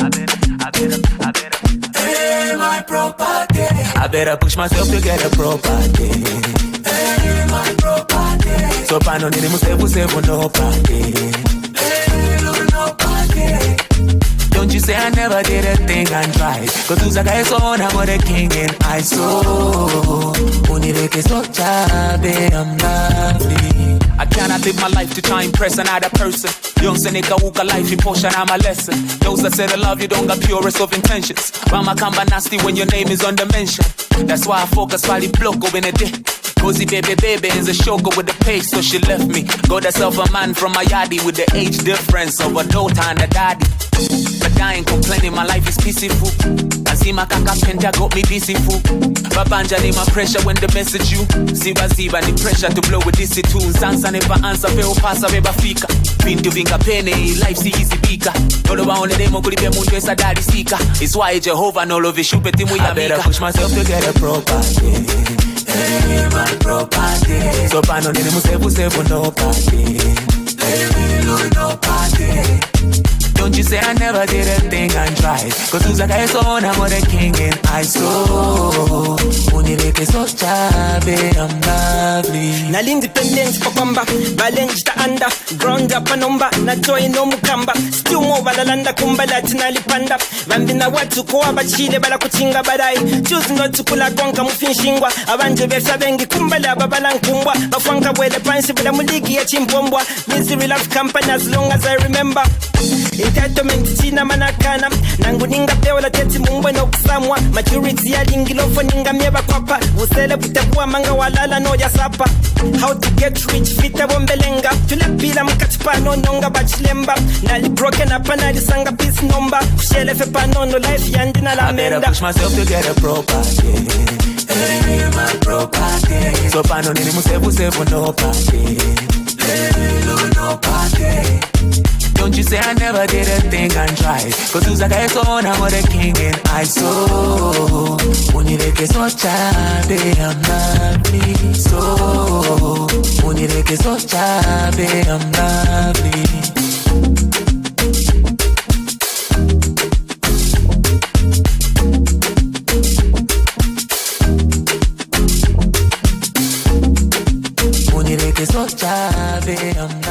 Hey, my property. I better push myself to get a property. Hey, my property. So I don't need him to save no party. Hey, no party. Don't you say I never did a thing and tried. Cause who's a guy so on, I'm the king and I so Unireke so chabe, I'm lovely. I cannot live my life to try and impress another person. Young Seneca Wuka life in portion, I'm a lesson. Those that say the love you don't got purest of intentions. Rama Kamba nasty when your name is on the mention. That's why I focus while the block go in a day. Cozy baby is a shocker with the pace, so she left me. Got herself a man from my yardie with the age difference of a daughter and a daddy. But I ain't complaining, my life is peaceful. I see my kaka penta got me peaceful. Babanja need my pressure when the message you. Ziba the pressure to blow with this tune. Sansa never answer, veo pasa beba fika. Pintu vinga pene, life si easy bika. Todo ba on the demo kulipe mundu esa daddy sika. It's why Jehovah no love shupe timu ya mika. I better push myself to get a property. Hey, my property. So I don't need him to save no party. Hey, no party. Don't you say I never did a thing and tried. Cause who's a guy so on, I'm the king and I so Unireke so chabe, I'm lovely. Na independence kwa kwamba Balenji ta anda ground up anomba na joy no mukamba. Still mo balalanda kumbala tinalipanda. Bambina watu kwa bachile bala kuchinga badai. Choose not to kula konka mufinshingwa. Abanje befya bengi kumbala babala nkumbwa. Bafwanka bwele pansi bala muligi ya chimpombwa. Misery love company as long as I remember. Entitlement china manakana nangu ninga peola teti mumbwe no kusamwa maturity ya lingilofo ninga mieba kwapa usele putakuwa manga walala no ya sapa. How to get rich fita bombelenga tulepila mkatipa no nonga bachilemba nali broken up nali sanga peace number kushele fe panono life yandina la menda. I better push myself to get a property. Hey, my property. So I don't need him to save no party. Hey, no party. Don't you say I never did a thing and tried. Cause who's a guy so on, I'm the king and I so Unireke so chabe, I'm lovely. So Unireke so chabe, I'm lovely. Unireke so chabe, I'm lovely.